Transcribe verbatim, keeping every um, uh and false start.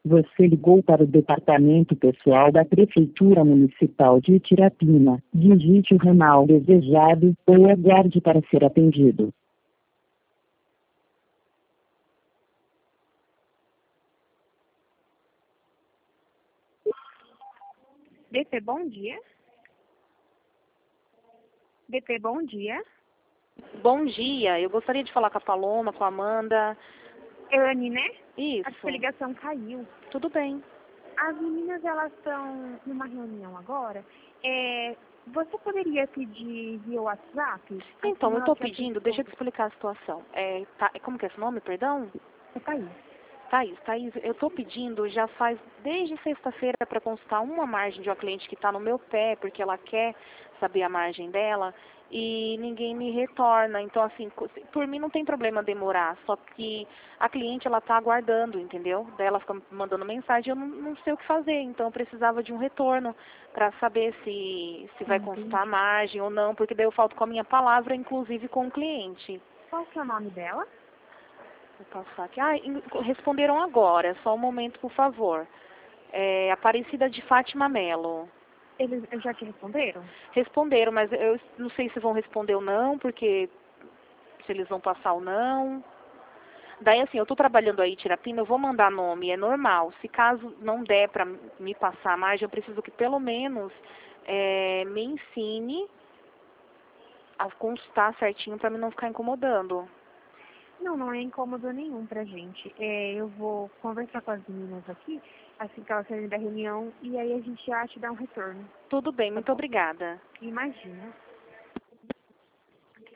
Você ligou para o departamento pessoal da Prefeitura Municipal de Tirapina. Digite o ramal desejado ou aguarde para ser atendido. D P, bom dia. D P, bom dia. Bom dia, eu gostaria de falar com a Paloma, com a Amanda. Anne, né? Isso. Acho que a ligação caiu. Tudo bem. As meninas, elas estão numa reunião agora. É, você poderia pedir via WhatsApp? Então, eu Assim, estou que a pedindo, pessoa- deixa eu te explicar a situação. É, tá, como que é esse nome, perdão? É Thaís. Thaís, Thaís, eu estou pedindo já faz desde sexta-feira para consultar uma margem de uma cliente que está no meu pé, porque ela quer saber a margem dela, e ninguém me retorna. Então, assim, co- por mim não tem problema demorar, só que a cliente, ela está aguardando, entendeu? Daí ela fica me mandando mensagem, eu não, não sei o que fazer, então eu precisava de um retorno para saber se, se vai Entendi. consultar a margem ou não, porque daí eu falto com a minha palavra, inclusive com o cliente. Qual que é o nome dela? Vou passar aqui. Ah, in- responderam agora. Só um momento, por favor. É, Aparecida de Fátima Melo. Eles já te responderam? Responderam, mas eu não sei se vão responder ou não, porque se eles vão passar ou não. Daí, assim, eu estou trabalhando aí, Tirapina, eu vou mandar nome, é normal. Se caso não der para me passar a margem, eu preciso que pelo menos é, me ensine a constar certinho para mim não ficar incomodando. Não, não é incômodo nenhum pra gente. É, eu vou conversar com as meninas aqui, assim que elas saírem da reunião, e aí a gente já te dá um retorno. Tudo bem, muito obrigada. Imagina.